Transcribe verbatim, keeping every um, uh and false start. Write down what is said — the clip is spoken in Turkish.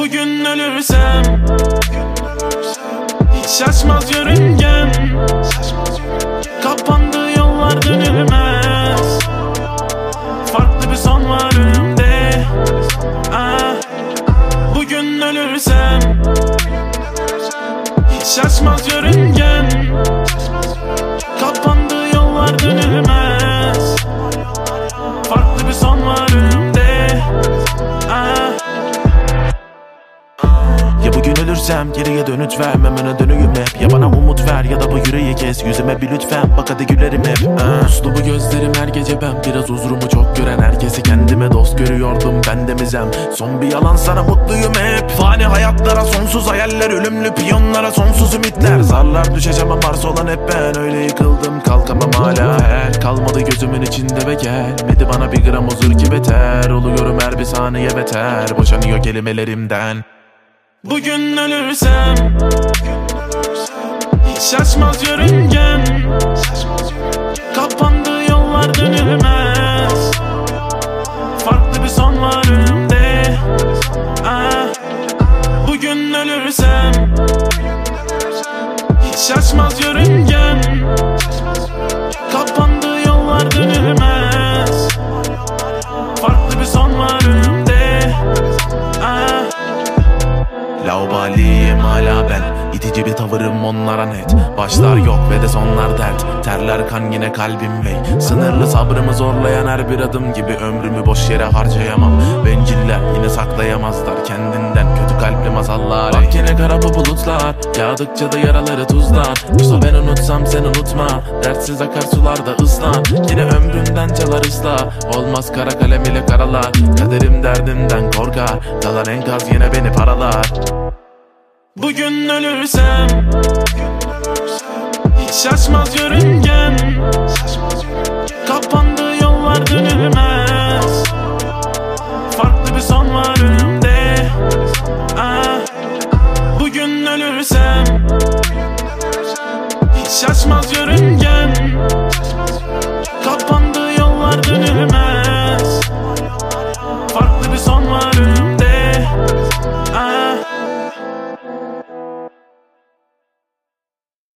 Bugün ölürsem hiç şaşmaz yörüngem. Kapandığı yollar dönülmez. Farklı bir son var önümde. ah. Bugün ölürsem hiç şaşmaz yörüngem. Kapandığı yollar dönülmez. Farklı bir son var önümde. ah. Ya bugün ölürsem geriye dönüş vermem, öne dönüyüm hep. Ya bana umut ver ya da bu yüreği kes yüzüme bir lütfen, bak hadi gülerim hep. ah. Uslu bu gözlerim her gece ben, biraz huzurumu çok gören herkesi kendime dost görüyordum, ben de mizem. Son bir yalan sana mutluyum hep. Fani hayatlara sonsuz hayaller, ölümlü piyonlara sonsuz ümitler. Zarlar düşeceğim ama varsa olan hep ben, öyle yıkıldım kalkamam hala. Her kalmadı gözümün içinde ve gelmedi bana bir gram huzur ki beter. Oluyorum her bir saniye beter, boşanıyor kelimelerimden. Bugün ölürsem hiç şaşmaz yörüngem. Kapandığı yollar dönülmez. Farklı bir son var önümde. ah. Bugün ölürsem hiç şaşmaz yörüngem. Kapandığı yollar dönülmez. Farklı bir son var önümde. ah. Laubaliyim hala ben, itici bir tavırım onlara net. Başlar yok ve de sonlar dert. Terler kan yine kalbim bey. Sınırlı sabrımı zorlayan her bir adım gibi ömrümü boş yere harcayamam. Benciller yine saklayamazlar kendinden kötü kalpli masallar. Bak yine kara bu bulutlar, yağdıkça da yaraları tuzlar. Yoksa ben unutsam sen unutma, dertsiz akarsularda ıslan. Yine ömründen çalar ısla, olmaz kara kalem ile karalar. Kaderim derdimden korkar, kalan enkaz yine beni paralar. Bugün ölürsem hiç şaşmaz yörüngem. Kapandı